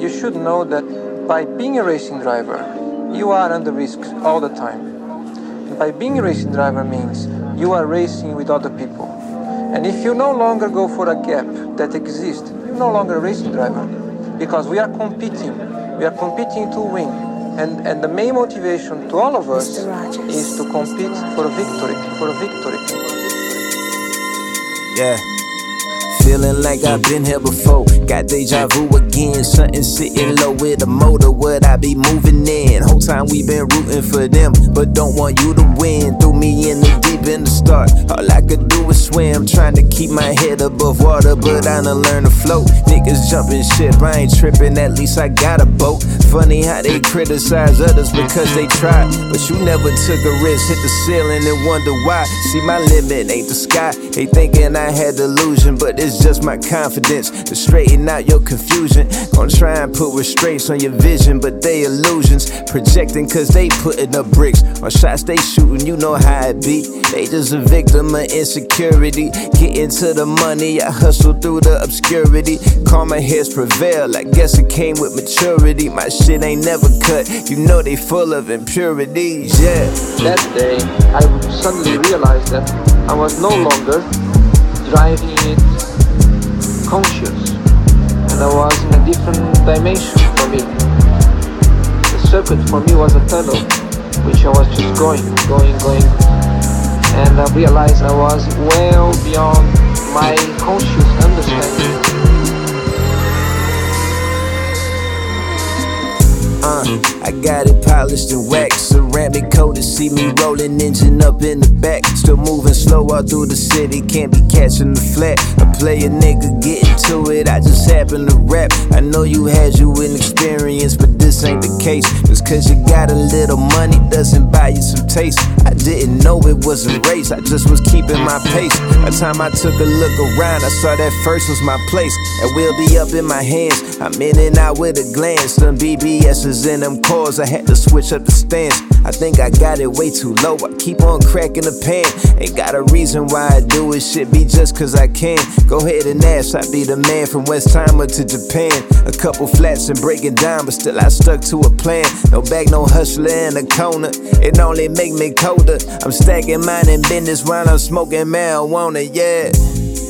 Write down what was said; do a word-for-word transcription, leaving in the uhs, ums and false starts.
you should know that by being a racing driver, you are under risk all the time. And by being a racing driver means you are racing with other people. And if you no longer go for a gap that exists, you're no longer a racing driver. Because we are competing. We are competing to win. And, and the main motivation to all of us is to compete for a victory, for a victory. Yeah. Feeling like I've been here before. Got deja vu again. Something sitting low with a motor. What I be moving in. Whole time we been rooting for them, but don't want you to win. Threw me in the deep in the start. All I could do was swim. Trying to keep my head above water, but I done learned to float. Niggas jumping ship, I ain't tripping. At least I got a boat. Funny how they criticize others because they tried, but you never took a risk. Hit the ceiling and wonder why. See, my limit ain't the sky. They thinking I had delusion, but it's just my confidence to straighten out your confusion. Gonna try and put restraints on your vision, but they illusions. Projecting cause they putting up bricks on shots they shooting, you know how it be. They just a victim of insecurity. Getting to the money, I hustle through the obscurity. Karma has prevailed, I guess it came with maturity. My shit ain't never cut, you know they full of impurities, yeah. That day, I suddenly realized that I was no longer driving it conscious, and I was in a different dimension for me. The circuit for me was a tunnel, which I was just going, going, going, and I realized I was well beyond my conscious understanding. Uh, I got it polished and waxed, ceramic coated, see me rolling, engine up in the back. Still moving slow all through the city, can't be catching the flat. I play a nigga, getting to it, I just happen to rap. I know you had you an experience, but this ain't the case. Just cause you got a little money doesn't buy you some taste. I didn't know it was a race, I just was keeping my pace. By the time I took a look around, I saw that first was my place. And we'll be up in my hands, I'm in and out with a glance. Them B B S's in them cars, I had to switch up the stance. I think I got it way too low, I keep on cracking the pan. Ain't got a reason why I do it, shit be just cause I can. Go ahead and ask, I be the man from Westheimer to Japan. A couple flats and breaking down, but still I stuck to a plan. No bag, no hustler in the corner, it only make me colder. I'm stacking mine in business while I'm smoking marijuana, yeah.